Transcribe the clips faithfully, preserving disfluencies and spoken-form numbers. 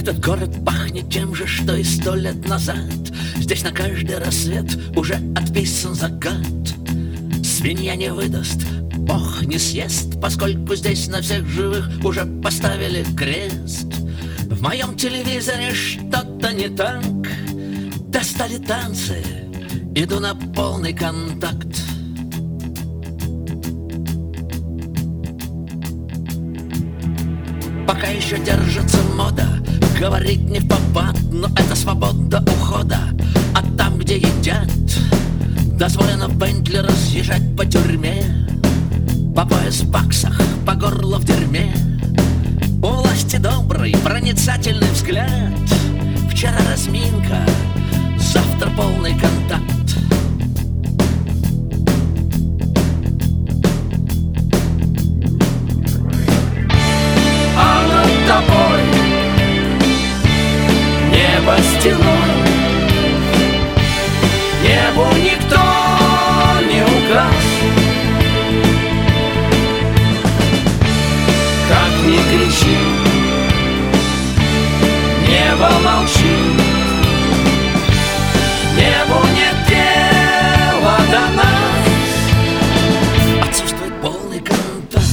Этот город пахнет тем же, что и сто лет назад. Здесь на каждый рассвет уже отписан закат. Свинья не выдаст, Бог не съест, поскольку здесь на всех живых уже поставили крест. В моем телевизоре что-то не так. Достали танцы, иду на полный контакт. Пока еще держится мода говорить не в попад, но это свобода ухода. А там, где едят, дозволено Бентли разъезжать по тюрьме, по пояс в баксах, по горло в дерьме. У власти добрый, проницательный взгляд. Вчера разминка, завтра полный контакт. А над тобой небо стеной, небу никто не указ. Как ни кричи, небо молчит. Небу нет дела до нас. Отсутствует полный контакт.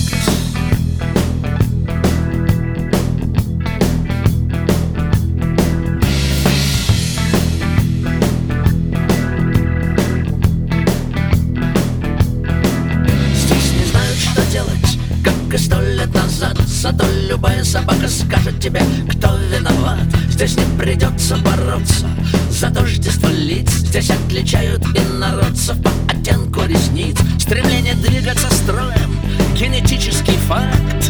Здесь не знают, что делать, как и сто лет назад. Зато любая собака скажет тебе, кто виноват. Здесь не придется бороться за тождество лиц. Здесь отличают инородцев по оттенку ресниц. Стремление двигаться строем — генетический факт.